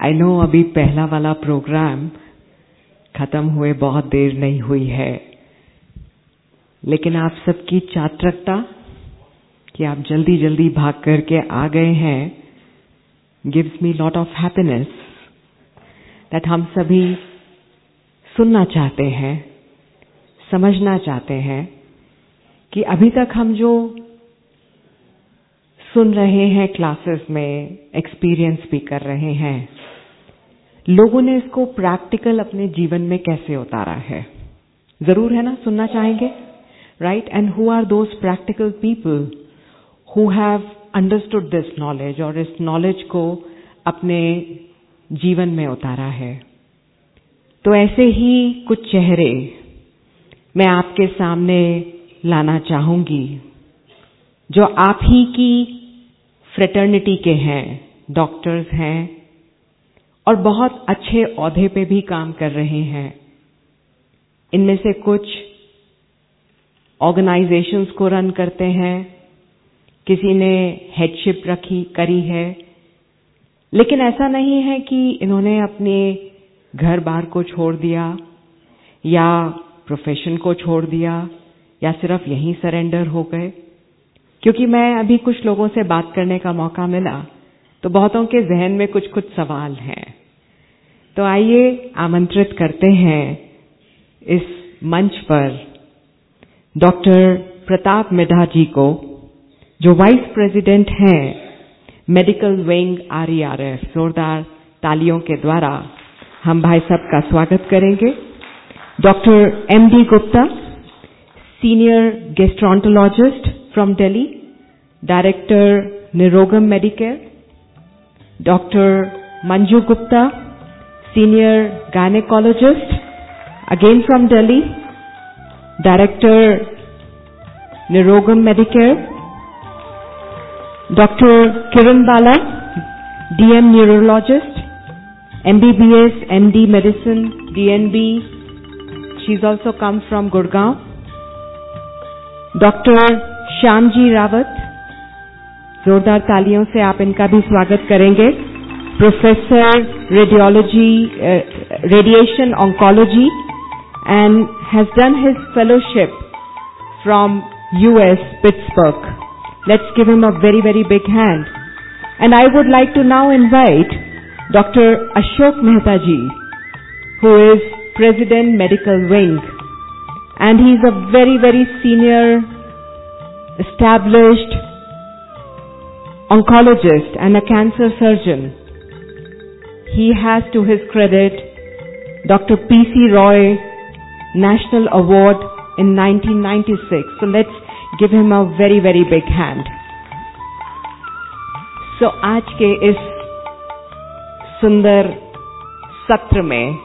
I know अभी पहला वाला प्रोग्राम खत्म हुए बहुत देर नहीं हुई है, लेकिन आप सबकी चातुरता कि आप जल्दी जल्दी भाग करके आ गए हैं gives me lot of happiness that हम सभी सुनना चाहते हैं, समझना चाहते हैं कि अभी तक हम जो सुन रहे हैं क्लासेस में, एक्सपीरियंस भी कर रहे हैं, लोगों ने इसको प्रैक्टिकल अपने जीवन में कैसे उतारा है। जरूर है ना, सुनना चाहेंगे, right? And who are those practical people who have understood this knowledge और इस नॉलेज को अपने जीवन में उतारा है। तो ऐसे ही कुछ चेहरे मैं आपके सामने लाना चाहूंगी जो आप ही की फ्रेटर्निटी के हैं, डॉक्टर्स हैं और बहुत अच्छे ओहदे पे भी काम कर रहे हैं। इनमें से कुछ ऑर्गेनाइजेशंस को रन करते हैं, किसी ने हेडशिप करी है, लेकिन ऐसा नहीं है कि इन्होंने अपने घर बार को छोड़ दिया या प्रोफेशन को छोड़ दिया या सिर्फ यहीं सरेंडर हो गए। क्योंकि मैं अभी कुछ लोगों से बात करने का मौका मिला तो बहुतों के जहन में कुछ कुछ सवाल हैं। तो आइए आमंत्रित करते हैं इस मंच पर डॉक्टर प्रताप मिढ़ा जी को, जो वाइस प्रेसिडेंट हैं मेडिकल विंग RERF। जोरदार तालियों के द्वारा हम भाई साहब का स्वागत करेंगे। Doctor MD Gupta, senior gastroenterologist from Delhi, director Nirogam Medicare. Doctor Manju Gupta, senior gynaecologist again from Delhi, director Nirogam Medicare. Dr. Kiran Bala, DM Neurologist, MBBS, MD Medicine, DNB. She's also come from Gurgaon. Dr. Shyamji Rawat, जोरदार तालियों से आप इनका भी स्वागत करेंगे। Professor Radiation Oncology and has done his fellowship from US, Pittsburgh. Let's give him a very, very big hand. And I would like to now invite Dr. Ashok Mehta ji, who is President Medical Wing. And he's a very, very senior, established oncologist and a cancer surgeon. He has to his credit Dr. PC Roy National Award in 1996. So let's give him a very, very big hand. So आज के इस सुंदर सत्र में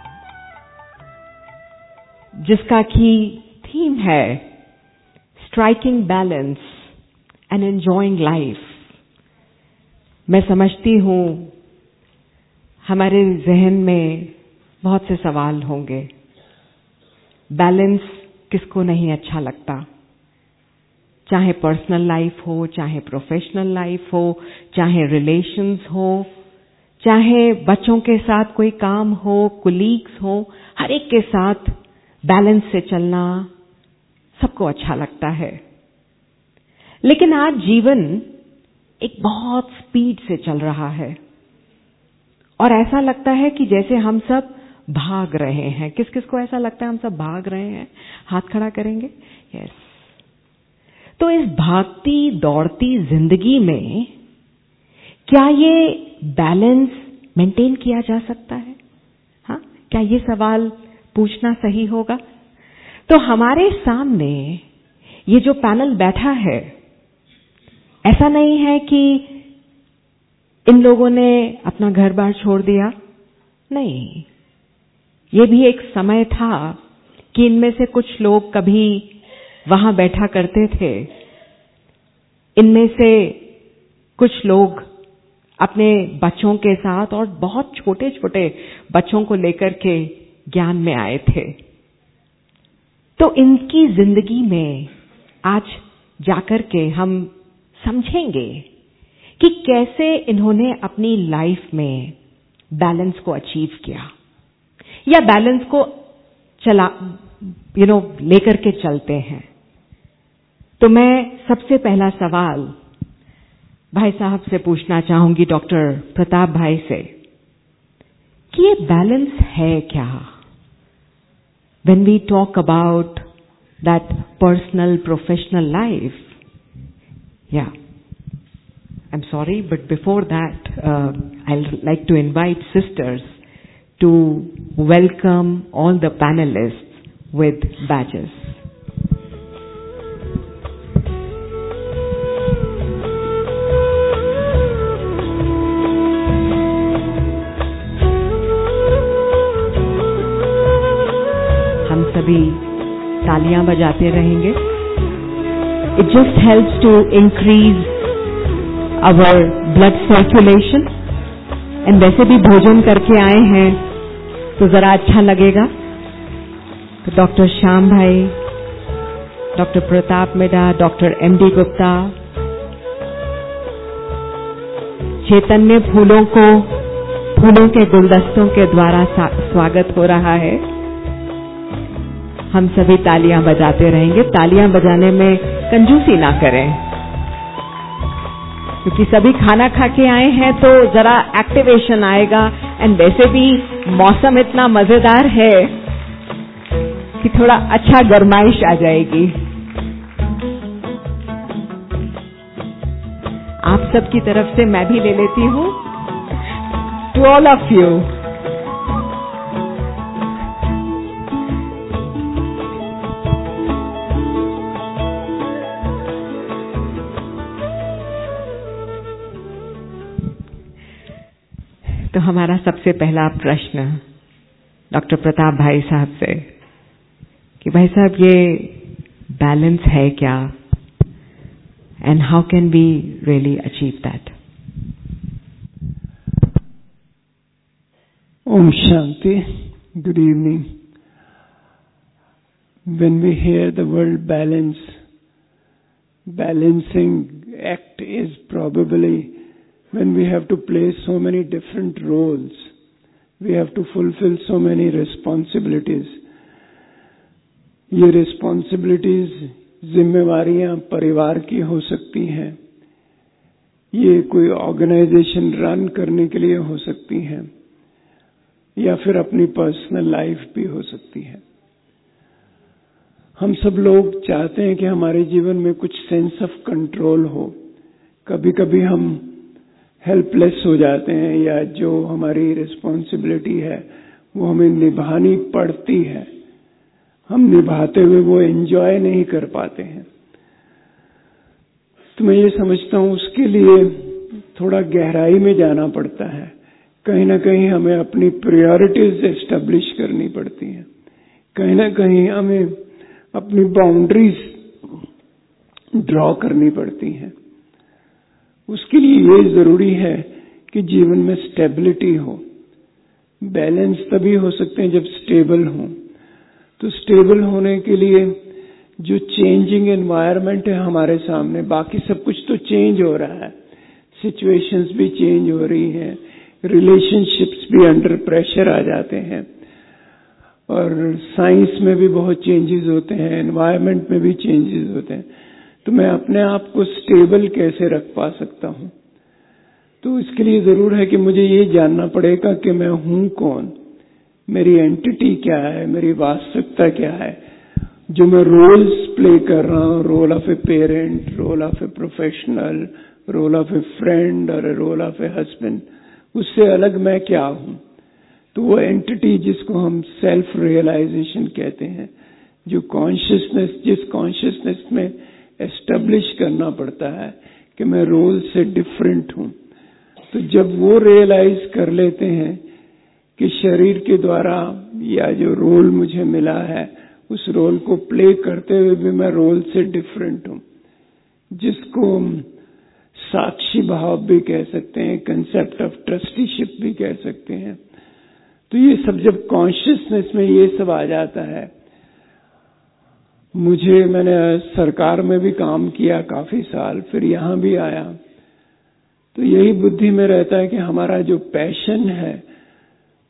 जिसका की theme है striking balance and enjoying life, मैं समझती हूं हमारे जहन में बहुत से सवाल होंगे। बैलेंस किसको नहीं अच्छा लगता, चाहे पर्सनल लाइफ हो, चाहे प्रोफेशनल लाइफ हो, चाहे रिलेशंस हो, चाहे बच्चों के साथ कोई काम हो, कुलीग्स हो, हर एक के साथ बैलेंस से चलना सबको अच्छा लगता है। लेकिन आज जीवन एक बहुत स्पीड से चल रहा है और ऐसा लगता है कि जैसे हम सब भाग रहे हैं। किस किस को ऐसा लगता है हम सब भाग रहे हैं? हाथ खड़ा करेंगे। यस। तो इस भागती दौड़ती जिंदगी में क्या ये बैलेंस मेंटेन किया जा सकता है? हाँ, क्या ये सवाल पूछना सही होगा? तो हमारे सामने ये जो पैनल बैठा है, ऐसा नहीं है कि इन लोगों ने अपना घर बार छोड़ दिया, नहीं। ये भी एक समय था कि इनमें से कुछ लोग कभी वहां बैठा करते थे। इनमें से कुछ लोग अपने बच्चों के साथ और बहुत छोटे छोटे बच्चों को लेकर के ज्ञान में आए थे। तो इनकी जिंदगी में आज जाकर के हम समझेंगे कि कैसे इन्होंने अपनी लाइफ में बैलेंस को अचीव किया या बैलेंस को लेकर के चलते हैं, तो मैं सबसे पहला सवाल भाई साहब से पूछना चाहूंगी, डॉक्टर प्रताप भाई से, कि ये बैलेंस है क्या? When we talk about that personal, professional life, yeah, I'm sorry, but before that, I'll like to invite sisters to welcome all the panelists with badges. हम सभी तालियां बजाते रहेंगे. It just helps to increase our blood circulation. and वैसे भी भोजन करके आए हैं तो जरा अच्छा लगेगा. तो डॉक्टर श्याम भाई, doctor Pratap Meda, doctor MD Gupta, Chaitanya फूलों के गुलदस्तों के द्वारा स्वागत हो रहा है. हम सभी तालियां बजाते रहेंगे. तालियां बजाने में कंजूसी ना करें, क्योंकि सभी खाना खा के आए हैं तो जरा एक्टिवेशन आएगा. एंड वैसे भी मौसम इतना मजेदार है कि थोड़ा अच्छा गरमाइश आ जाएगी. आप सबकी तरफ से मैं भी ले लेती हूं. To all of you. तो हमारा सबसे पहला प्रश्न डॉक्टर प्रताप भाई साहब से, कि भाई साहब ये बैलेंस है क्या, and how can we really achieve that? Om Shanti. Good evening. When we hear the word balance, balancing act is probably when we have to play so many different roles. We have to fulfill so many responsibilities. ये responsibilities जिम्मेवारियां परिवार की हो सकती हैं, ये कोई organisation run करने के लिए हो सकती हैं, या फिर अपनी पर्सनल लाइफ भी हो सकती है. हम सब लोग चाहते हैं कि हमारे जीवन में कुछ सेंस ऑफ कंट्रोल हो. कभी कभी हम हेल्पलेस हो जाते हैं, या जो हमारी रिस्पॉन्सिबिलिटी है वो हमें निभानी पड़ती है, हम निभाते हुए वो एंजॉय नहीं कर पाते हैं. तो मैं ये समझता हूँ उसके लिए थोड़ा गहराई में जाना पड़ता है. कहीं ना कहीं हमें अपनी प्रायोरिटीज एस्टेब्लिश करनी पड़ती हैं. कहीं ना कहीं हमें अपनी बाउंड्रीज ड्रॉ करनी पड़ती हैं. उसके लिए ये जरूरी है कि जीवन में स्टेबिलिटी हो. बैलेंस तभी हो सकते हैं जब स्टेबल हो. तो स्टेबल होने के लिए जो चेंजिंग एनवायरनमेंट है हमारे सामने, बाकी सब कुछ तो चेंज हो रहा है, सिचुएशंस भी चेंज हो रही हैं, रिलेशनशिप्स भी अंडर प्रेशर आ जाते हैं, और साइंस में भी बहुत चेंजेस होते हैं, एनवायरनमेंट में भी चेंजेस होते हैं. तो मैं अपने आप को स्टेबल कैसे रख पा सकता हूं? तो इसके लिए जरूर है कि मुझे ये जानना पड़ेगा कि मैं हूं कौन, मेरी एंटिटी क्या है, मेरी वास्तविकता क्या है. जो मैं रोल्स प्ले कर रहा हूं, role of a parent, role of a professional, role of a friend और रोल ऑफ ए हस्बैंड, उससे अलग मैं क्या हूं? तो वो एंटिटी जिसको हम सेल्फ रियलाइजेशन कहते हैं, जो कॉन्शियसनेस, जिस कॉन्शियसनेस में एस्टेब्लिश करना पड़ता है कि मैं रोल से डिफरेंट हूं. तो जब वो रियलाइज कर लेते हैं कि शरीर के द्वारा या जो रोल मुझे मिला है उस रोल को प्ले करते हुए भी मैं रोल से डिफरेंट हूं, जिसको साक्षी भाव भी कह सकते हैं, कंसेप्ट ऑफ ट्रस्टीशिप भी कह सकते हैं. तो ये सब जब कॉन्शियसनेस में ये सब आ जाता है, मैंने सरकार में भी काम किया काफी साल, फिर यहां भी आया, तो यही बुद्धि में रहता है कि हमारा जो पैशन है,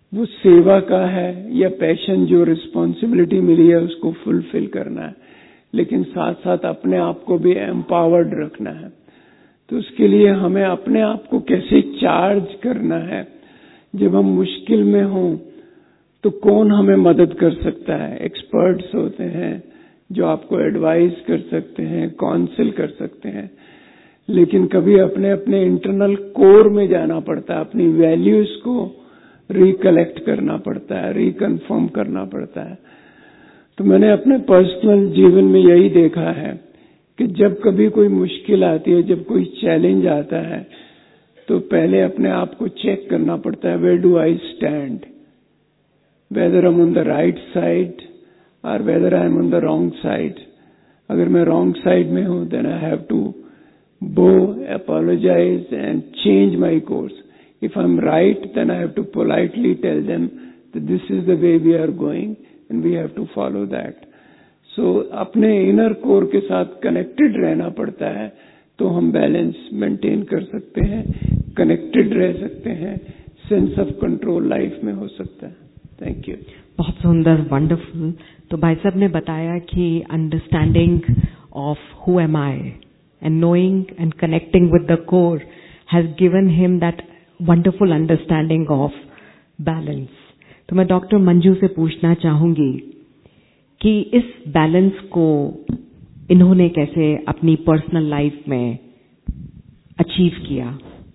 वो सेवा का है या पैशन, जो रिस्पॉन्सिबिलिटी मिली है उसको फुलफिल करना है, लेकिन साथ साथ अपने आप को भी एम्पावर्ड रखना है। तो उसके लिए हमें अपने आप को कैसे चार्ज करना है। जब हम मुश्किल में हों तो कौन हमें मदद कर सकता है? एक्सपर्ट्स होते हैं जो आपको एडवाइस कर सकते हैं, काउंसिल कर सकते हैं, लेकिन कभी अपने अपने इंटरनल कोर में जाना पड़ता है, अपनी वैल्यूज को रिकलेक्ट करना पड़ता है, रिकन्फर्म करना पड़ता है। तो मैंने अपने पर्सनल जीवन में यही देखा है कि जब कभी कोई मुश्किल आती है, जब कोई चैलेंज आता है, तो पहले अपने आप को चेक करना पड़ता है, where do I stand, whether I am on the right side और whether I am on the wrong side. अगर मैं रॉन्ग साइड में हूं, then I have to bow, apologize and change my course. If I'm right, then I have to politely tell them that this is the way we are going and we have to follow that. So अपने inner core के साथ connected रहना पड़ता है, तो हम balance maintain कर सकते हैं, कनेक्टेड रह सकते हैं, सेंस ऑफ कंट्रोल लाइफ में हो सकता है। Thank you. बहुत सुंदर, वंडरफुल। तो भाई साहब ने बताया कि understanding of who am I and knowing and connecting with the core has given him that wonderful understanding of balance. तो मैं डॉक्टर मंजू से पूछना चाहूंगी कि इस बैलेंस को इन्होंने कैसे अपनी पर्सनल लाइफ में अचीव किया,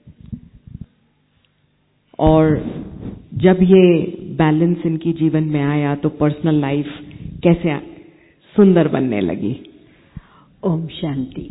और जब ये बैलेंस इनकी जीवन में आया तो पर्सनल लाइफ कैसे सुंदर बनने लगी। ओम शांति।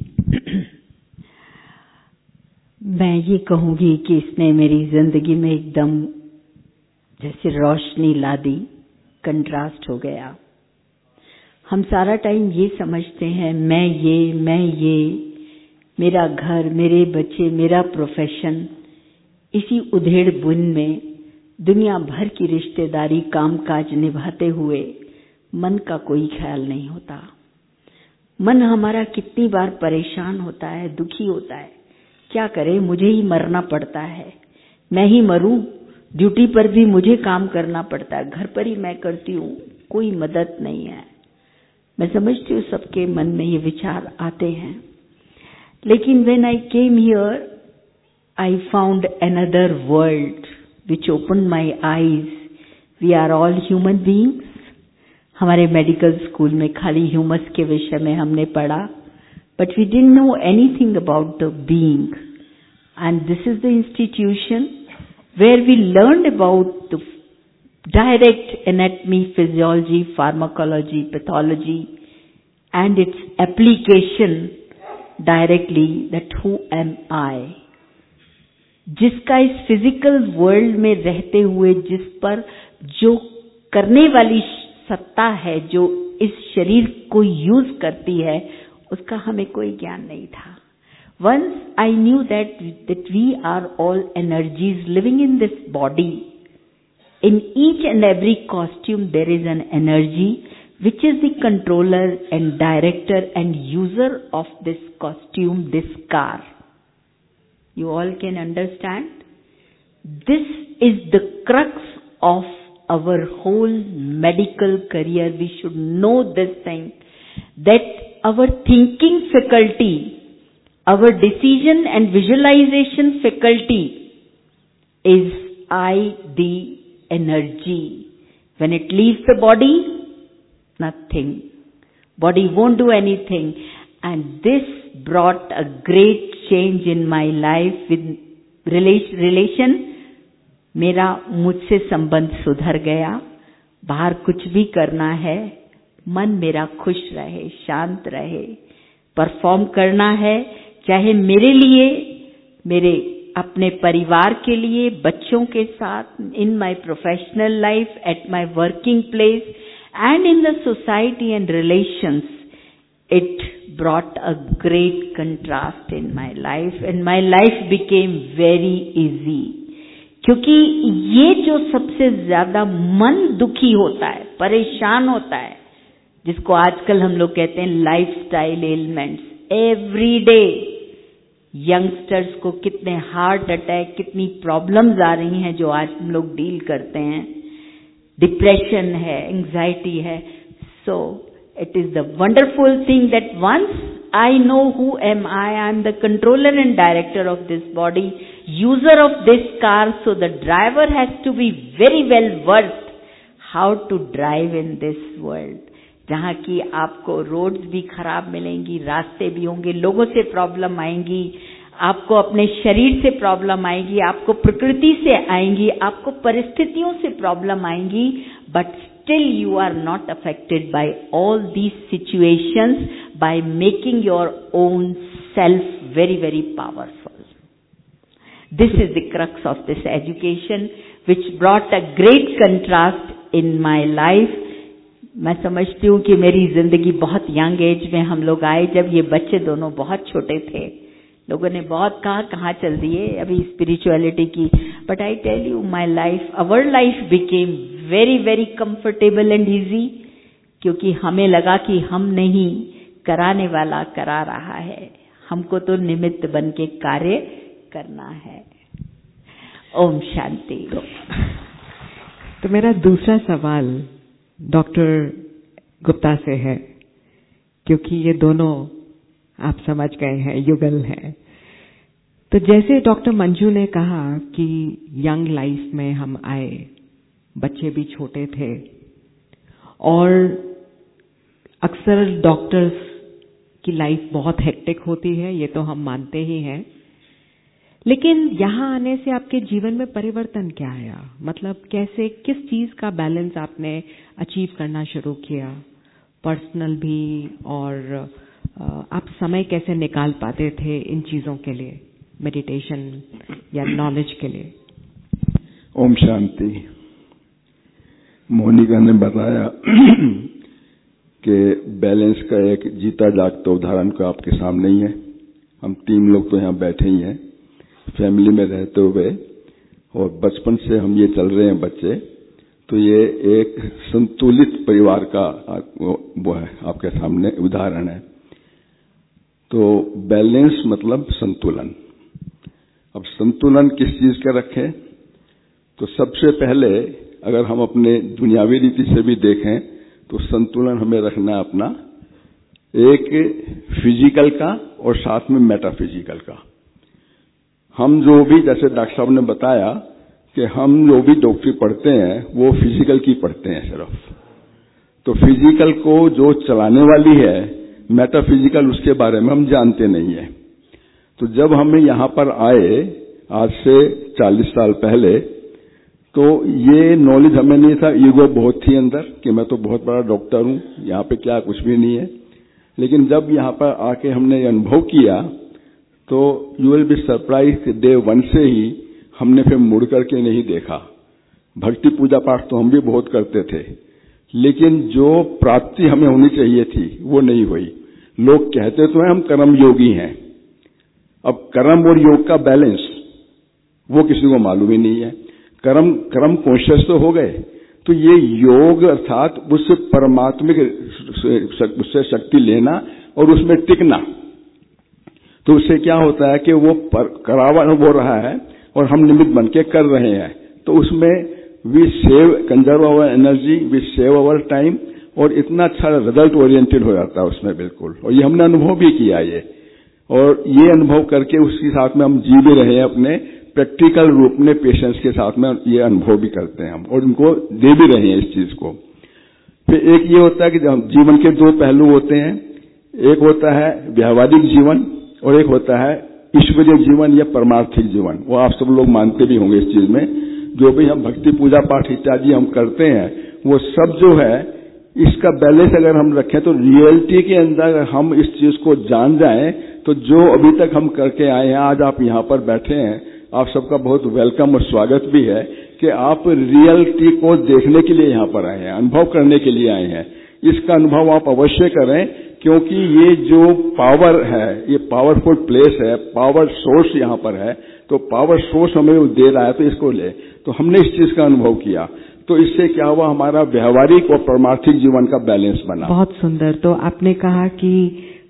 मैं ये कहूंगी कि इसने मेरी जिंदगी में एकदम जैसे रोशनी ला दी, कंट्रास्ट हो गया। हम सारा टाइम ये समझते हैं मैं ये, मेरा घर, मेरे बच्चे, मेरा प्रोफेशन, इसी उधेड़ बुन में दुनिया भर की रिश्तेदारी, कामकाज निभाते हुए मन का कोई ख्याल नहीं होता। मन हमारा कितनी बार परेशान होता है, दुखी होता है, क्या करे, मुझे ही मरना पड़ता है, मैं ही मरूं, ड्यूटी पर भी मुझे काम करना पड़ता है, घर पर ही मैं करती हूं, कोई मदद नहीं है। मैं समझती हूँ सबके मन में ये विचार आते हैं, लेकिन when I came here I found another world which open my eyes. We are all human beings. हमारे मेडिकल स्कूल में खाली ह्यूमस के विषय में हमने पढ़ा, but we didn't know anything about the being, and this is the institution where we learned about the direct anatomy, physiology, pharmacology, pathology and its application directly, that who am I, जिसका इस physical world में रहते हुए जिस पर जो करने वाली सत्ता है, जो इस शरीर को यूज करती है, उसका हमें कोई ज्ञान नहीं था। Once I knew that we are all energies living in this body. In each and every costume there is an energy which is the controller and director and user of this costume, this car. You all can understand? This is the crux of our whole medical career. We should know this thing, that our thinking faculty, our decision and visualization faculty is the energy. When it leaves the body, nothing. Body won't do anything. And this brought a great change in my life with relation. मेरा मुझसे संबंध सुधर गया। बाहर कुछ भी करना है, मन मेरा खुश रहे, शांत रहे, परफॉर्म करना है, चाहे मेरे लिए, मेरे अपने परिवार के लिए, बच्चों के साथ, in my professional life, at my working place and in the society and relations. It brought a great contrast in my life and my life became very easy. क्योंकि ये जो सबसे ज्यादा मन दुखी होता है, परेशान होता है, जिसको आजकल हम लोग कहते हैं lifestyle elements, every day youngsters को कितने हार्ट अटैक, कितनी प्रॉब्लम्स आ रही हैं जो आज हम लोग डील करते हैं, डिप्रेशन है, एंजाइटी है. So it is the wonderful thing that once I know who am I am the controller and director of this body, user of this car, so the driver has to be very well versed how to drive in this world. जहाँ की आपको roads भी खराब मिलेंगी, रास्ते भी होंगे, लोगों से प्रॉब्लम आएंगी, आपको अपने शरीर से प्रॉब्लम आएगी, आपको प्रकृति से आएंगी, आपको परिस्थितियों से प्रॉब्लम आएंगी, but still you are not affected by all these situations by making your own self very, very powerful. This is the crux of this education which brought a great contrast in my life. मैं समझती हूँ कि मेरी जिंदगी बहुत young age में हम लोग आए, जब ये बच्चे दोनों बहुत छोटे थे. लोगों ने बहुत कहा कहाँ चल दिए अभी स्पिरिचुअलिटी की, but I tell you my life, our life became very very comfortable and easy, क्योंकि हमें लगा कि हम नहीं, कराने वाला करा रहा है, हमको तो निमित्त बन के कार्य करना है. ओम शांति. तो मेरा दूसरा सवाल डॉक्टर गुप्ता से है, क्योंकि ये दोनों आप समझ गए हैं युगल हैं. तो जैसे डॉक्टर मंजू ने कहा कि यंग लाइफ में हम आए, बच्चे भी छोटे थे, और अक्सर डॉक्टर्स की लाइफ बहुत हेक्टिक होती है, ये तो हम मानते ही हैं. लेकिन यहाँ आने से आपके जीवन में परिवर्तन क्या आया? मतलब कैसे, किस चीज का बैलेंस आपने अचीव करना शुरू किया, पर्सनल भी, और आप समय कैसे निकाल पाते थे इन चीजों के लिए, मेडिटेशन या नॉलेज के लिए? ओम शांति. मोनिका ने बताया कि बैलेंस का एक जीता जागता उदाहरण को आपके सामने ही है. हम 3 लोग तो यहाँ बैठे ही हैं, फैमिली में रहते हुए, और बचपन से हम ये चल रहे हैं बच्चे, तो ये एक संतुलित परिवार का वो है, आपके सामने उदाहरण है. तो बैलेंस मतलब संतुलन. अब संतुलन किस चीज का रखें? तो सबसे पहले अगर हम अपने दुनियावी रीति से भी देखें तो संतुलन हमें रखना अपना एक फिजिकल का और साथ में मेटाफिजिकल का. हम जो भी, जैसे डॉक्टर साहब ने बताया कि हम जो भी डॉक्टरी पढ़ते हैं वो फिजिकल की पढ़ते हैं सिर्फ. तो फिजिकल को जो चलाने वाली है, मेटाफिजिकल, उसके बारे में हम जानते नहीं है. तो जब हम यहाँ पर आए आज से 40 साल पहले, तो ये नॉलेज हमें नहीं था. ईगो बहुत थी अंदर कि मैं तो बहुत बड़ा डॉक्टर हूँ, यहाँ पे क्या कुछ भी नहीं है. लेकिन जब यहाँ पर आके हमने ये अनुभव किया तो you will be surprise, day 1 से ही हमने फिर मुड़ करके नहीं देखा. भक्ति पूजा पाठ तो हम भी बहुत करते थे, लेकिन जो प्राप्ति हमें होनी चाहिए थी वो नहीं हुई. लोग कहते तो हैं हम कर्म योगी हैं, अब कर्म और योग का बैलेंस वो किसी को मालूम ही नहीं है. कर्म कॉन्शियस तो हो गए, तो ये योग अर्थात उस परमात्मिक उससे शक्ति लेना और उसमें टिकना. तो उससे क्या होता है कि वो करावा हो रहा है और हम निमित्त बन के कर रहे हैं. तो उसमें we save, conserve our energy, we save our time, और इतना अच्छा रिजल्ट ओरिएंटेड हो जाता है उसमें बिल्कुल. और ये हमने अनुभव भी किया ये, और ये अनुभव करके उसके साथ में हम जी भी रहे हैं, अपने प्रैक्टिकल रूप में पेशेंट्स के साथ में ये अनुभव भी करते हैं हम, और उनको दे भी रहे हैं इस चीज को. फिर एक ये होता है कि जीवन के 2 पहलू होते हैं. एक होता है व्यावहारिक जीवन और एक होता है ईश्वरीय जीवन या परमार्थिक जीवन. वो आप सब लोग मानते भी होंगे इस चीज में. जो भी हम भक्ति पूजा पाठ इत्यादि हम करते हैं वो सब जो है, इसका बैलेंस अगर हम रखें तो रियलिटी के अंदर हम इस चीज को जान जाएं, तो जो अभी तक हम करके आए हैं, आज आप यहाँ पर बैठे हैं, आप सबका बहुत वेलकम और स्वागत भी है कि आप रियलिटी को देखने के लिए यहाँ पर आए हैं, अनुभव करने के लिए आए हैं. इसका अनुभव आप अवश्य करें, क्योंकि ये जो पावर है, ये पावरफुल प्लेस है, पावर सोर्स यहाँ पर है. तो पावर सोर्स हमें दे रहा है, तो इसको ले. तो हमने इस चीज का अनुभव किया, तो इससे क्या हुआ, हमारा व्यवहारिक और परमार्थिक जीवन का बैलेंस बना. बहुत सुंदर. तो आपने कहा कि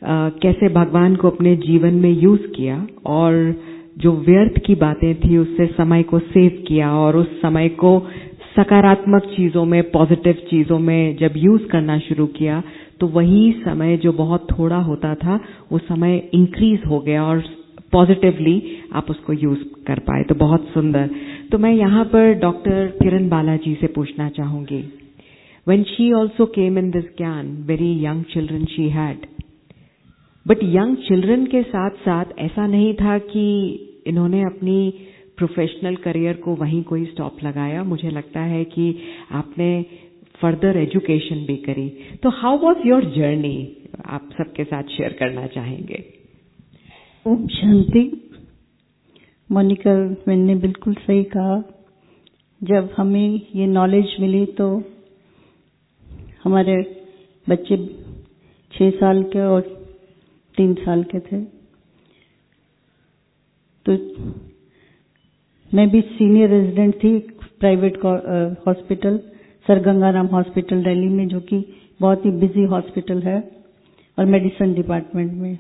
कैसे भगवान को अपने जीवन में यूज किया और जो व्यर्थ की बातें थी उससे समय को सेव किया और उस समय को सकारात्मक चीजों में, पॉजिटिव चीजों में जब यूज करना शुरू किया तो वही समय जो बहुत थोड़ा होता था वो समय इंक्रीज हो गया और पॉजिटिवली आप उसको यूज कर पाए। तो बहुत सुंदर। तो मैं यहाँ पर डॉक्टर किरण बालाजी से पूछना चाहूंगी, when she also came in this ज्ञान, very young children she had, but young children के साथ साथ ऐसा नहीं था कि इन्होंने अपनी प्रोफेशनल करियर को वहीं कोई स्टॉप लगाया। मुझे लगता है कि आपने फर्दर एजुकेशन भी करी। तो हाउ वाज योर जर्नी, आप सबके साथ शेयर करना चाहेंगे? ओम शांति। मोनिका मैंने बिल्कुल सही कहा। जब हमें ये नॉलेज मिली तो हमारे बच्चे 6 साल के और 3 साल के थे। तो मैं भी सीनियर रेजिडेंट थी private hospital sir Gangaram hospital Delhi में, जो कि बहुत ही बिजी हॉस्पिटल है और मेडिसिन डिपार्टमेंट में।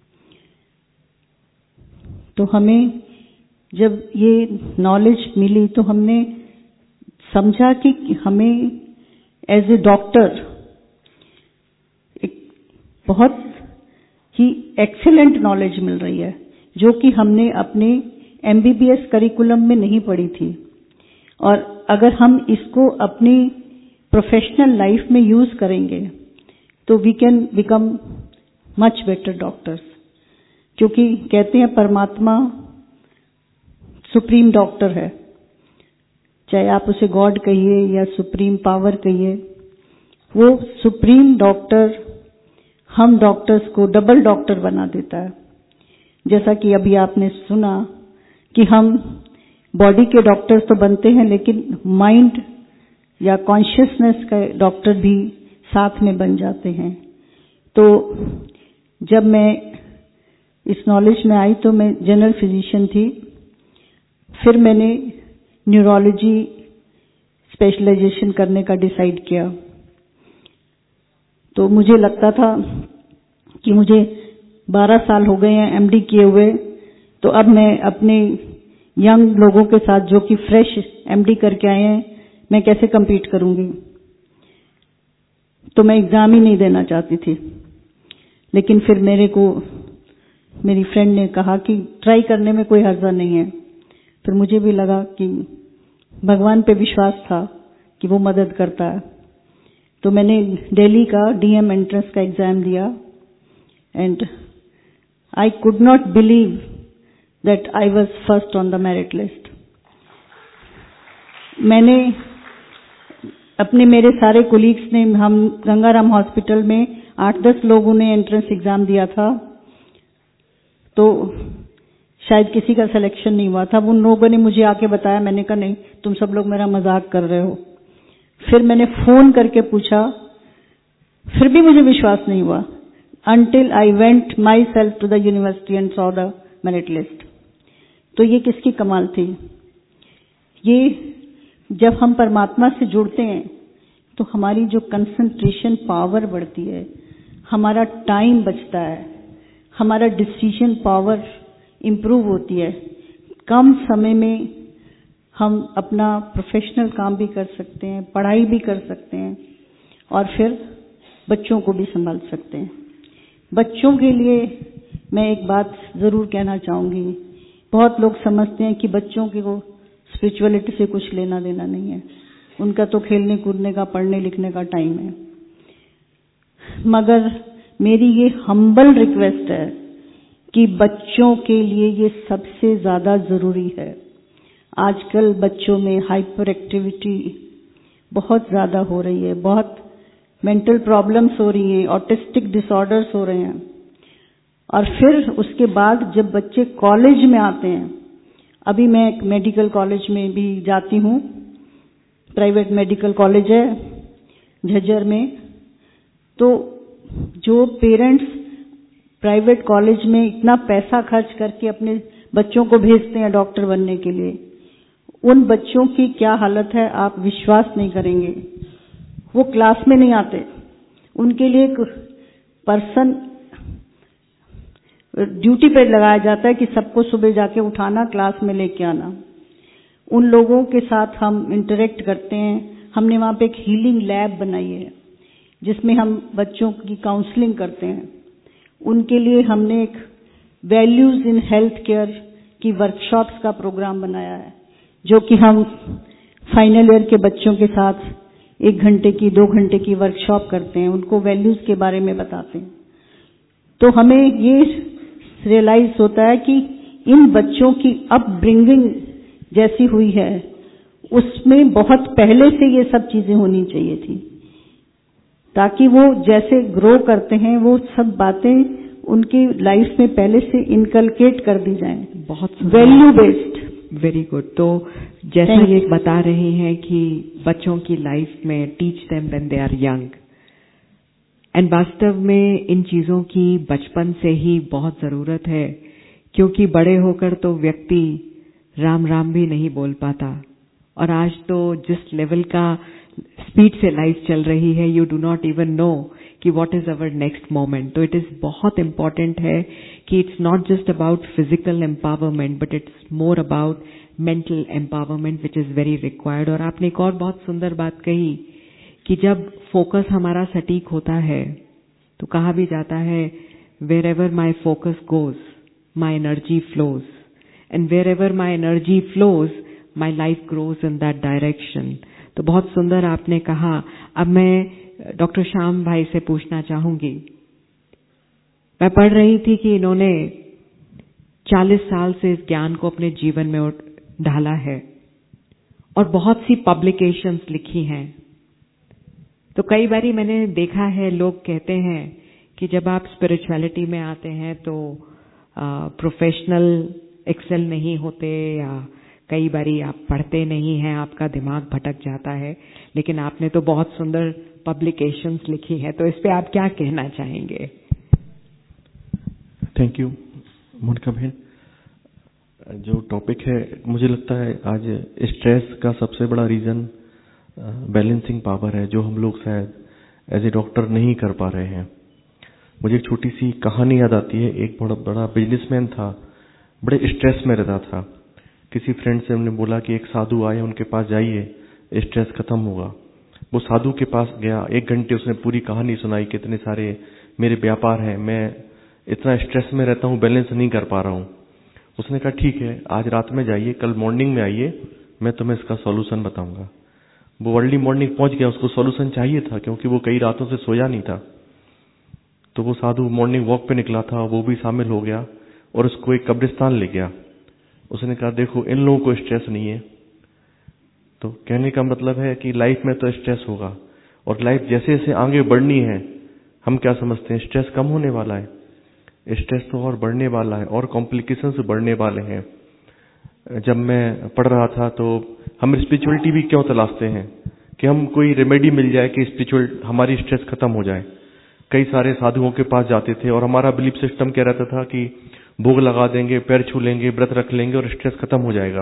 तो हमें जब ये नॉलेज मिली तो हमने समझा कि हमें एज ए डॉक्टर एक बहुत ही एक्सीलेंट नॉलेज मिल रही है, जो कि हमने अपने MBBS करिकुलम में नहीं पढ़ी थी। और अगर हम इसको अपनी प्रोफेशनल लाइफ में यूज करेंगे तो we can become much better doctors. क्योंकि कहते हैं परमात्मा सुप्रीम डॉक्टर है, चाहे आप उसे गॉड कहिए या सुप्रीम पावर कहिए, वो सुप्रीम डॉक्टर हम डॉक्टर्स को डबल डॉक्टर बना देता है। जैसा कि अभी आपने सुना कि हम बॉडी के डॉक्टर्स तो बनते हैं, लेकिन माइंड या कॉन्शियसनेस का डॉक्टर भी साथ में बन जाते हैं। तो जब मैं इस नॉलेज में आई तो मैं जनरल फिजिशियन थी, फिर मैंने न्यूरोलॉजी स्पेशलाइजेशन करने का डिसाइड किया। तो मुझे लगता था कि मुझे 12 साल हो गए हैं MD किए हुए, तो अब मैं अपने यंग लोगों के साथ जो कि फ्रेश MD करके आए हैं, मैं कैसे compete करूंगी। तो मैं एग्जाम ही नहीं देना चाहती थी। लेकिन फिर मेरी फ्रेंड ने कहा कि ट्राई करने में कोई हर्जा नहीं है। फिर मुझे भी लगा कि भगवान पे विश्वास था कि वो मदद करता है। तो मैंने दिल्ली का DM एंट्रेंस का एग्जाम दिया and I could not believe that I was first on the merit list. मेरे सारे कोलीग्स ने, हम गंगाराम हॉस्पिटल में 8-10 लोगों ने एंट्रेंस एग्जाम दिया था, तो शायद किसी का सिलेक्शन नहीं हुआ था। उन लोगों ने मुझे आके बताया, मैंने कहा नहीं, तुम सब लोग मेरा मजाक कर रहे हो। फिर मैंने फोन करके पूछा, फिर भी मुझे विश्वास नहीं हुआ, until I went myself to the university and saw the merit list। तो ये किसकी कमाल थी। ये जब हम परमात्मा से जुड़ते हैं तो हमारी जो कंसंट्रेशन पावर बढ़ती है, हमारा टाइम बचता है, हमारा डिसीजन पावर इंप्रूव होती है। कम समय में हम अपना प्रोफेशनल काम भी कर सकते हैं, पढ़ाई भी कर सकते हैं और फिर बच्चों को भी संभाल सकते हैं। बच्चों के लिए मैं एक बात जरूर कहना चाहूंगी। बहुत लोग समझते हैं कि बच्चों को स्पिरिचुअलिटी से कुछ लेना देना नहीं है, उनका तो खेलने कूदने का, पढ़ने लिखने का टाइम है। मगर मेरी ये हम्बल रिक्वेस्ट है कि बच्चों के लिए ये सबसे ज्यादा जरूरी है। आजकल बच्चों में हाइपर एक्टिविटी बहुत ज्यादा हो रही है, बहुत मेंटल प्रॉब्लम्स हो रही हैं, ऑटिस्टिक डिसऑर्डर्स हो रहे हैं। और फिर उसके बाद जब बच्चे कॉलेज में आते हैं, अभी मैं एक मेडिकल कॉलेज में भी जाती हूँ, प्राइवेट मेडिकल कॉलेज है झज्जर में, तो जो पेरेंट्स प्राइवेट कॉलेज में इतना पैसा खर्च करके अपने बच्चों को भेजते हैं डॉक्टर बनने के लिए, उन बच्चों की क्या हालत है आप विश्वास नहीं करेंगे। वो क्लास में नहीं आते, उनके लिए एक पर्सन ड्यूटी पे लगाया जाता है कि सबको सुबह जाके उठाना, क्लास में लेके आना। उन लोगों के साथ हम इंटरेक्ट करते हैं। हमने वहाँ पे एक हीलिंग लैब बनाई है जिसमें हम बच्चों की काउंसलिंग करते हैं। उनके लिए हमने एक वैल्यूज इन हेल्थ केयर की वर्कशॉप्स का प्रोग्राम बनाया है, जो कि हम फाइनल ईयर के बच्चों के साथ 1 घंटे की 2 घंटे की वर्कशॉप करते हैं, उनको वैल्यूज के बारे में बताते हैं। तो हमें ये रियलाइज होता है कि इन बच्चों की अपब्रिंगिंग जैसी हुई है उसमें बहुत पहले से ये सब चीजें होनी चाहिए थी, ताकि वो जैसे ग्रो करते हैं वो सब बातें उनकी लाइफ में पहले से इनकलकेट कर दी जाएं, बहुत वैल्यू बेस्ड। Very good. तो जैसा ये बता रहे हैं कि बच्चों की लाइफ में teach them when they are young, and वास्तव में इन चीजों की बचपन से ही बहुत जरूरत है, क्योंकि बड़े होकर तो व्यक्ति राम राम भी नहीं बोल पाता। और आज तो जिस लेवल का स्पीड से लाइफ चल रही है, you do not even know कि what is our next moment. तो इट इज बहुत इम्पोर्टेंट है कि it's not just about physical empowerment but it's more about mental empowerment which is very required. और आपने एक और बहुत सुंदर बात कही कि जब फोकस हमारा सटीक होता है तो कहा भी जाता है wherever my focus goes my energy flows, and wherever my energy flows my life grows in that direction. तो बहुत सुंदर आपने कहा। अब मैं डॉक्टर श्याम भाई से पूछना चाहूंगी, मैं पढ़ रही थी कि इन्होंने 40 साल से इस ज्ञान को अपने जीवन में ढाला है और बहुत सी पब्लिकेशंस लिखी हैं। तो कई बारी मैंने देखा है, लोग कहते हैं कि जब आप स्पिरिचुअलिटी में आते हैं तो प्रोफेशनल एक्सेल नहीं होते, या कई बारी आप पढ़ते नहीं हैं, आपका दिमाग भटक जाता है, लेकिन आपने तो बहुत सुंदर पब्लिकेशंस लिखी है। तो इस पे आप क्या कहना चाहेंगे? थैंक यू मोनिका बहन। जो टॉपिक है, मुझे लगता है आज स्ट्रेस का सबसे बड़ा रीजन बैलेंसिंग पावर है, जो हम लोग शायद एज ए डॉक्टर नहीं कर पा रहे हैं। मुझे एक छोटी सी कहानी याद आती है। एक बहुत बड़ा बिजनेसमैन था, बड़े स्ट्रेस में रहता था। किसी फ्रेंड से हमने बोला कि एक साधु आए, उनके पास जाइए, स्ट्रेस खत्म होगा। वो साधु के पास गया, 1 घंटे उसने पूरी कहानी सुनाई, कितने सारे मेरे व्यापार हैं, मैं इतना स्ट्रेस में रहता हूँ, बैलेंस नहीं कर पा रहा हूँ। उसने कहा ठीक है, आज रात में जाइए, कल मॉर्निंग में आइए, मैं तुम्हें इसका सॉल्यूशन बताऊंगा। वो अर्ली मॉर्निंग पहुंच गया, उसको सॉल्यूशन चाहिए था क्योंकि वो कई रातों से सोया नहीं था। तो वो साधु मॉर्निंग वॉक पे निकला था, वो भी शामिल हो गया और उसको एक कब्रिस्तान ले गया। उसने कहा देखो, इन लोगों को स्ट्रेस नहीं है। तो कहने का मतलब है कि लाइफ में तो स्ट्रेस होगा, और लाइफ जैसे जैसे आगे बढ़नी है, हम क्या समझते हैं स्ट्रेस कम होने वाला है। स्ट्रेस तो और बढ़ने वाला है, और कॉम्प्लिकेशंस बढ़ने वाले हैं। जब मैं पढ़ रहा था तो हम स्पिरिचुअलिटी भी क्यों तलाशते हैं कि हम कोई रेमेडी मिल जाए कि स्पिरिचुअल हमारी स्ट्रेस खत्म हो जाए। कई सारे साधुओं के पास जाते थे और हमारा बिलीफ सिस्टम क्या रहता था कि भोग लगा देंगे, पैर छू लेंगे, व्रत रख लेंगे और स्ट्रेस खत्म हो जाएगा।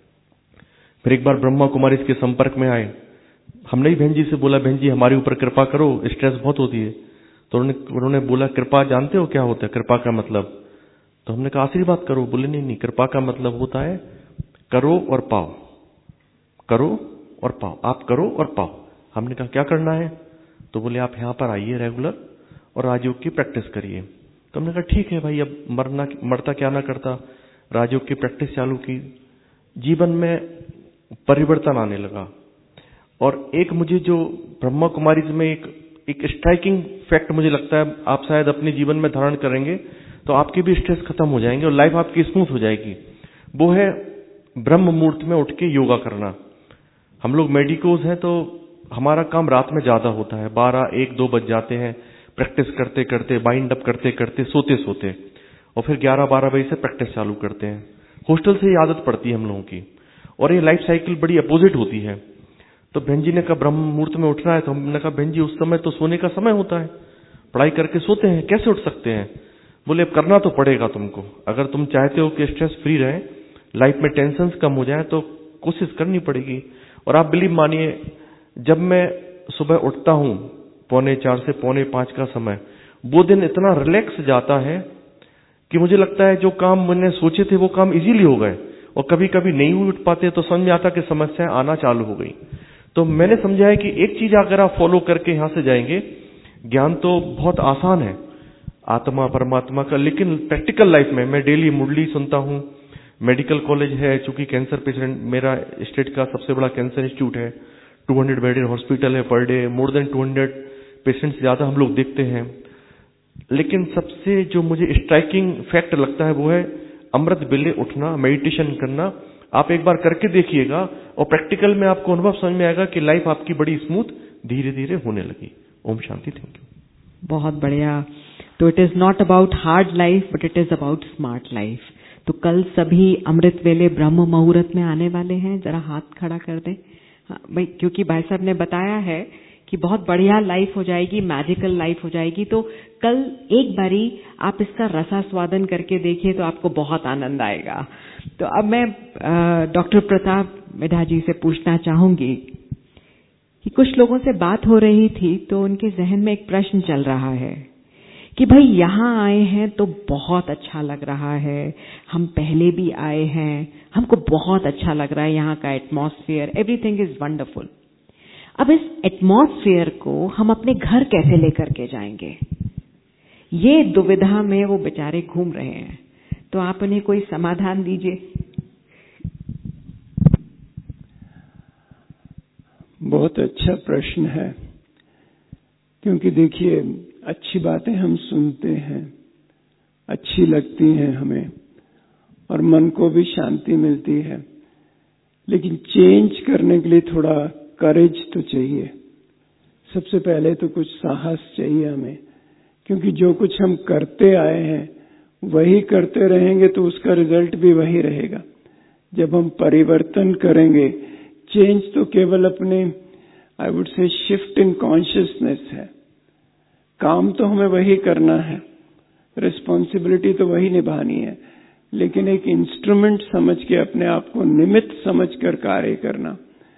फिर एक बार ब्रह्मा कुमारी इसके संपर्क में आए। हमने ही बहन जी से बोला, बहन जी हमारे ऊपर कृपा करो, स्ट्रेस बहुत होती है। तो उन्होंने बोला कृपा जानते हो क्या होता है कृपा का मतलब? तो हमने कहा आशीर्वाद करो। बोले नहीं, कृपा का मतलब होता है करो और पाओ, करो और पाओ, आप करो और पाओ। हमने कहा क्या करना है? तो बोले आप यहाँ पर आइए रेगुलर और राजयोग की प्रैक्टिस करिए। तो हमने कहा ठीक है भाई, अब मरता क्या ना करता। राजयोग की प्रैक्टिस चालू की, जीवन में परिवर्तन आने लगा। और एक मुझे जो ब्रह्मा कुमारी में एक स्ट्राइकिंग फैक्ट मुझे लगता है, आप शायद अपने जीवन में धारण करेंगे तो आपके भी स्ट्रेस खत्म हो जाएंगे और लाइफ आपकी स्मूथ हो जाएगी। वो है ब्रह्म मुहूर्त में उठ के योगा करना। हम लोग मेडिकोज हैं तो हमारा काम रात में ज्यादा होता है, 12, 1, 2 बज जाते हैं प्रैक्टिस करते करते, बाइंड अप करते करते, सोते सोते, और फिर 11, 12 बजे से प्रैक्टिस चालू करते हैं। हॉस्टल से ही आदत पड़ती है हम लोगों की, और ये लाइफ साइकिल बड़ी अपोजिट होती है। तो बहन जी ने कहा ब्रह्म मुहूर्त में उठना है। तो हमने कहा बहन जी उस समय तो सोने का समय होता है, पढ़ाई करके सोते हैं, कैसे उठ सकते हैं? बोले अब करना तो पड़ेगा तुमको, अगर तुम चाहते हो कि स्ट्रेस फ्री रहे, लाइफ में टेंशन कम हो जाए, तो कोशिश करनी पड़ेगी। और आप बिलीव मानिए, जब मैं सुबह उठता हूं 4:45 से 4:45 का समय, वो दिन इतना रिलैक्स जाता है कि मुझे लगता है जो काम मैंने सोचे थे वो काम इजीली हो गए, और कभी कभी नहीं उठ पाते तो समझ में आता कि समस्याएं आना चालू हो गई। तो मैंने समझा है कि एक चीज अगर आप फॉलो करके यहां से जाएंगे, ज्ञान तो बहुत आसान है आत्मा परमात्मा का, लेकिन प्रैक्टिकल लाइफ में मैं डेली मुरली सुनता हूं, मेडिकल कॉलेज है, चूंकि कैंसर पेशेंट, मेरा स्टेट का सबसे बड़ा कैंसर इंस्टीट्यूट है, 200 बेडेड हॉस्पिटल है per day, more than 200 patients ज्यादा हम लोग देखते हैं। लेकिन सबसे जो मुझे स्ट्राइकिंग फैक्ट लगता है वो है अमृत बेले उठना, मेडिटेशन करना। आप एक बार करके देखिएगा और प्रैक्टिकल में आपको अनुभव समझ में आएगा कि लाइफ आपकी बड़ी स्मूथ धीरे धीरे होने लगी। ओम शांति। Thank you. बहुत बढ़िया। तो it is not about hard life but it is about smart life. तो कल सभी अमृत वेले ब्रह्म मुहूर्त में आने वाले हैं, जरा हाथ खड़ा कर दें। हाँ, भाई, क्योंकि भाई साहब ने बताया है कि बहुत बढ़िया लाइफ हो जाएगी, मैजिकल लाइफ हो जाएगी। तो कल एक बारी आप इसका रसास्वादन करके देखिए तो आपको बहुत आनंद आएगा। तो अब मैं डॉक्टर प्रताप मिढ़ा जी से पूछना चाहूंगी कि कुछ लोगों से बात हो रही थी तो उनके जहन में एक प्रश्न चल रहा है कि भाई यहाँ आए हैं तो बहुत अच्छा लग रहा है, हम पहले भी आए हैं, हमको बहुत अच्छा लग रहा है, यहाँ का एटमॉस्फेयर, एवरीथिंग इज वंडरफुल। अब इस एटमॉस्फेयर को हम अपने घर कैसे लेकर के जाएंगे, ये दुविधा में वो बेचारे घूम रहे हैं। तो आप उन्हें कोई समाधान दीजिए। बहुत अच्छा प्रश्न है, क्योंकि देखिए अच्छी बातें हम सुनते हैं, अच्छी लगती हैं हमें और मन को भी शांति मिलती है, लेकिन चेंज करने के लिए थोड़ा करेज तो चाहिए। सबसे पहले तो कुछ साहस चाहिए हमें, क्योंकि जो कुछ हम करते आए हैं वही करते रहेंगे तो उसका रिजल्ट भी वही रहेगा। जब हम परिवर्तन करेंगे, चेंज तो केवल अपने I would say shift in consciousness है। काम तो हमें वही करना है, रिस्पॉन्सिबिलिटी तो वही निभानी है, लेकिन एक इंस्ट्रूमेंट समझ के अपने आप को निमित्त समझकर कार्य करना,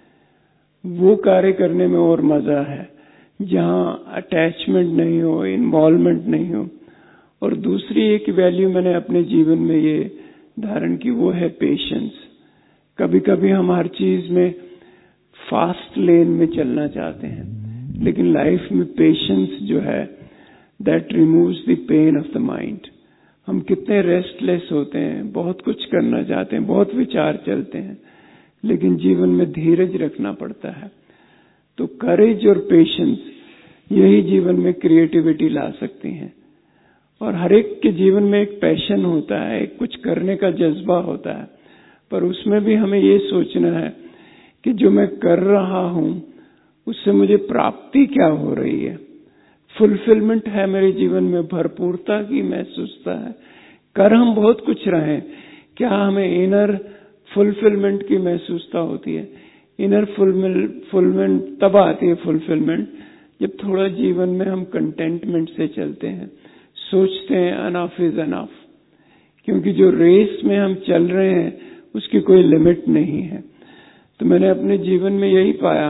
वो कार्य करने में और मजा है जहां अटैचमेंट नहीं हो, इन्वॉल्वमेंट नहीं हो। और दूसरी एक वैल्यू मैंने अपने जीवन में ये धारण की, वो है पेशेंस। कभी कभी हम हर चीज में फास्ट लेन में चलना चाहते हैं, लेकिन लाइफ में पेशेंस जो है that removes the pain of the mind. हम कितने रेस्टलेस होते हैं, बहुत कुछ करना चाहते हैं, बहुत विचार चलते हैं, लेकिन जीवन में धीरज रखना पड़ता है। तो करेज और पेशेंस यही जीवन में क्रिएटिविटी ला सकती हैं। और हर एक के जीवन में एक पैशन होता है, एक कुछ करने का जज्बा होता है, पर उसमें भी हमें ये सोचना है कि जो मैं कर रहा हूं उससे मुझे प्राप्ति क्या हो रही है, फुलफिलमेंट है मेरे जीवन में, भरपूरता की महसूसता है। कर हम बहुत कुछ रहे, क्या हमें इनर फुलफिलमेंट की महसूसता होती है? इनर फुलफिलमेंट तब आती है फुलफिलमेंट जब थोड़ा जीवन में हम कंटेंटमेंट से चलते हैं, सोचते हैं अनफ इज अनफ, क्योंकि जो रेस में हम चल रहे हैं उसकी कोई लिमिट नहीं है। तो मैंने अपने जीवन में यही पाया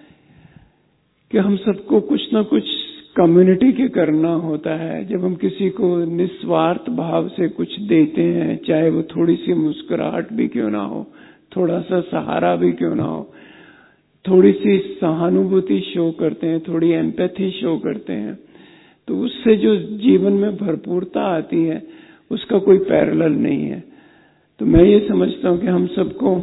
कि हम सबको कुछ ना कुछ कम्युनिटी के करना होता है। जब हम किसी को निस्वार्थ भाव से कुछ देते हैं, चाहे वो थोड़ी सी मुस्कुराहट भी क्यों ना हो, थोड़ा सा सहारा भी क्यों ना हो, थोड़ी सी सहानुभूति शो करते हैं, थोड़ी एम्पैथी शो करते हैं, तो उससे जो जीवन में भरपूरता आती है उसका कोई पैरेलल नहीं है। तो मैं ये समझता हूँ कि हम सबको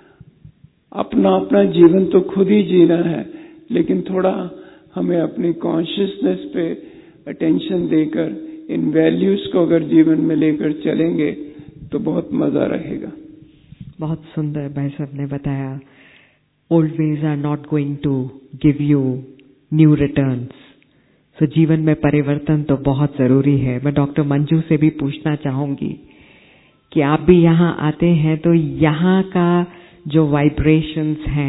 अपना अपना जीवन तो खुद ही जीना है, लेकिन थोड़ा हमें अपनी कॉन्शियसनेस पे अटेंशन देकर इन वैल्यूज को अगर जीवन में लेकर चलेंगे तो बहुत मजा रहेगा। बहुत सुंदर भाई साहब ने बताया, old ways are not going to give you new returns. तो जीवन में परिवर्तन तो बहुत जरूरी है। मैं डॉक्टर मंजू से भी पूछना चाहूंगी कि आप भी यहाँ आते हैं तो यहाँ का जो वाइब्रेशंस हैं